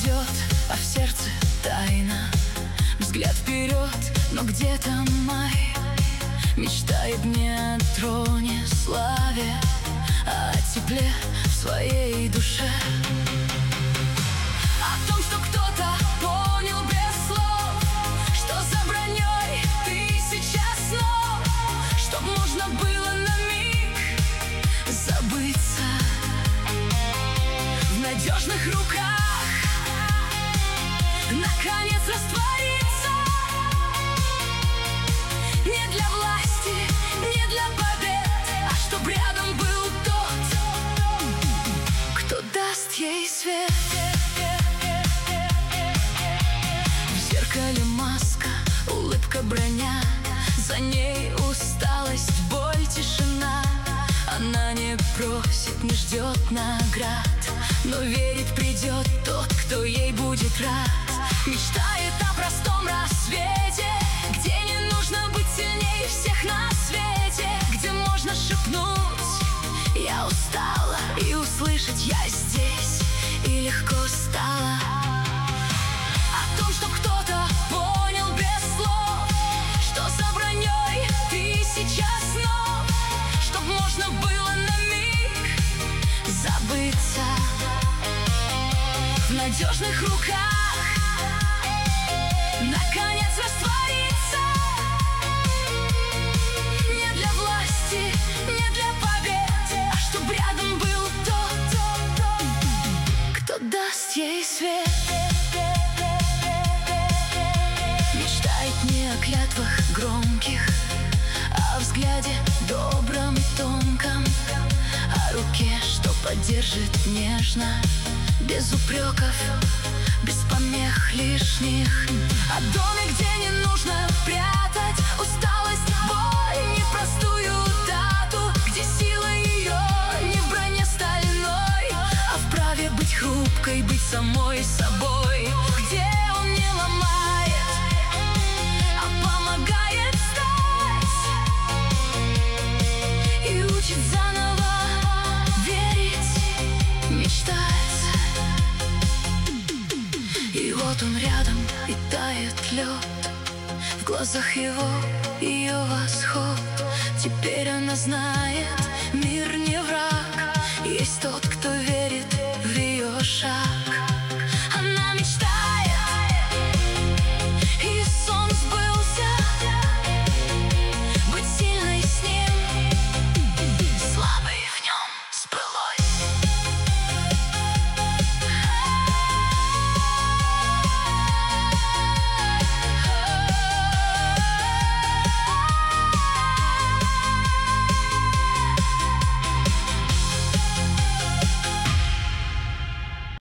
идет, а в сердце тайна. Взгляд вперед, но где-то май мечтает не о троне, славе, а о тепле в своей душе. О том, что кто-то понял без слов, что за броней тысяча снов, чтоб можно было на миг забыться в надежных руках, наконец раствориться. Не для власти, не для побед, а чтоб рядом был тот, кто даст ей свет. В зеркале маска, улыбка, броня, за ней усталость, боль, тишина. Она не просит, не ждет наград, но верит, придет тот, кто ей будет рад. Мечтает о простом рассвете, где не нужно быть сильнее всех на свете, где можно шепнуть «Я устала» и услышать «Я здесь», и легко стало. О том, что кто-то понял без слов, что за броней тысяча снов, чтоб можно было на миг забыться в надежных руках, наконец раствориться. Не для власти, не для побед, а чтоб рядом был тот, кто даст ей свет. Мечтает не о клятвах громких, а о взгляде добром и тонком, о руке, что поддержит нежно, без упреков, без помех лишних. О доме, где не нужно прятать усталость, боль, непростую дату, где сила ее не в броне стальной, а в праве быть хрупкой, быть самой собой, где он не ломает, а помогает встать и учит заново верить, мечтать. И вот он рядом, и тает лед, в глазах его ее восход. Теперь она знает,